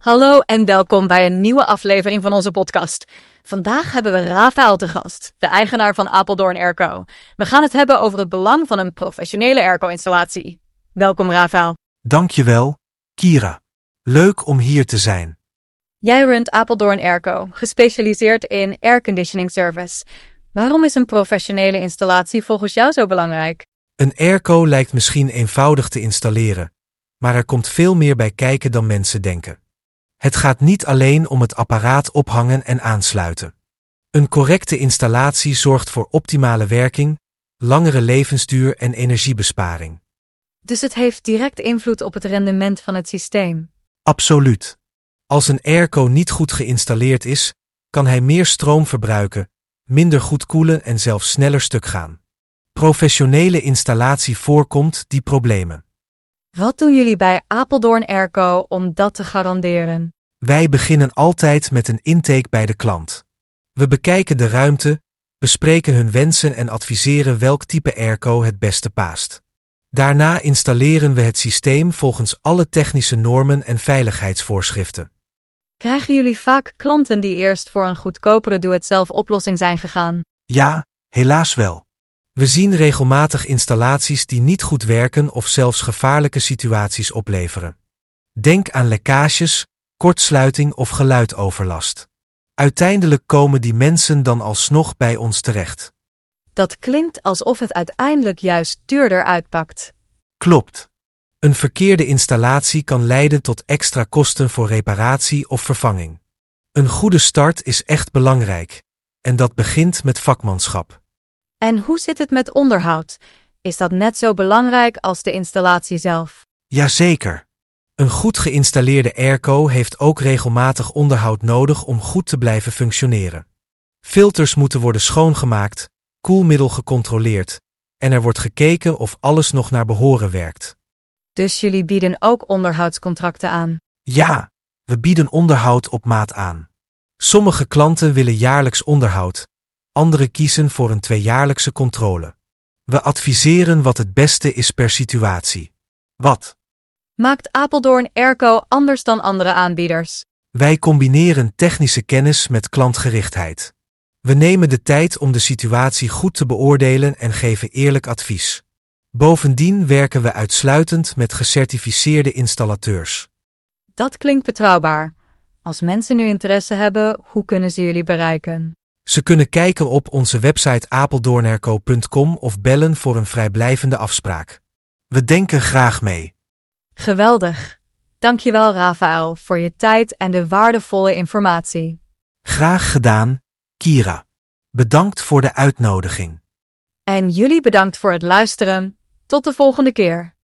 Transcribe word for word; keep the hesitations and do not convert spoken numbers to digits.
Hallo en welkom bij een nieuwe aflevering van onze podcast. Vandaag hebben we Rafael te gast, de eigenaar van Apeldoorn Airco. We gaan het hebben over het belang van een professionele airco-installatie. Welkom Rafael. Dankjewel, Kira. Leuk om hier te zijn. Jij runt Apeldoorn Airco, gespecialiseerd in airconditioning service. Waarom is een professionele installatie volgens jou zo belangrijk? Een airco lijkt misschien eenvoudig te installeren, maar er komt veel meer bij kijken dan mensen denken. Het gaat niet alleen om het apparaat ophangen en aansluiten. Een correcte installatie zorgt voor optimale werking, langere levensduur en energiebesparing. Dus het heeft direct invloed op het rendement van het systeem? Absoluut. Als een airco niet goed geïnstalleerd is, kan hij meer stroom verbruiken, minder goed koelen en zelfs sneller stuk gaan. Professionele installatie voorkomt die problemen. Wat doen jullie bij Apeldoorn Airco om dat te garanderen? Wij beginnen altijd met een intake bij de klant. We bekijken de ruimte, bespreken hun wensen en adviseren welk type airco het beste past. Daarna installeren we het systeem volgens alle technische normen en veiligheidsvoorschriften. Krijgen jullie vaak klanten die eerst voor een goedkopere doe-het-zelf oplossing zijn gegaan? Ja, helaas wel. We zien regelmatig installaties die niet goed werken of zelfs gevaarlijke situaties opleveren. Denk aan lekkages, kortsluiting of geluidoverlast. Uiteindelijk komen die mensen dan alsnog bij ons terecht. Dat klinkt alsof het uiteindelijk juist duurder uitpakt. Klopt. Een verkeerde installatie kan leiden tot extra kosten voor reparatie of vervanging. Een goede start is echt belangrijk, en dat begint met vakmanschap. En hoe zit het met onderhoud? Is dat net zo belangrijk als de installatie zelf? Jazeker. Een goed geïnstalleerde airco heeft ook regelmatig onderhoud nodig om goed te blijven functioneren. Filters moeten worden schoongemaakt, koelmiddel gecontroleerd, en er wordt gekeken of alles nog naar behoren werkt. Dus jullie bieden ook onderhoudscontracten aan? Ja, we bieden onderhoud op maat aan. Sommige klanten willen jaarlijks onderhoud, anderen kiezen voor een tweejaarlijkse controle. We adviseren wat het beste is per situatie. Wat? Maakt Apeldoorn Airco anders dan andere aanbieders? Wij combineren technische kennis met klantgerichtheid. We nemen de tijd om de situatie goed te beoordelen en geven eerlijk advies. Bovendien werken we uitsluitend met gecertificeerde installateurs. Dat klinkt betrouwbaar. Als mensen nu interesse hebben, hoe kunnen ze jullie bereiken? Ze kunnen kijken op onze website apeldoornairco punt com of bellen voor een vrijblijvende afspraak. We denken graag mee. Geweldig. Dankjewel Rafael voor je tijd en de waardevolle informatie. Graag gedaan, Kira. Bedankt voor de uitnodiging. En jullie bedankt voor het luisteren. Tot de volgende keer.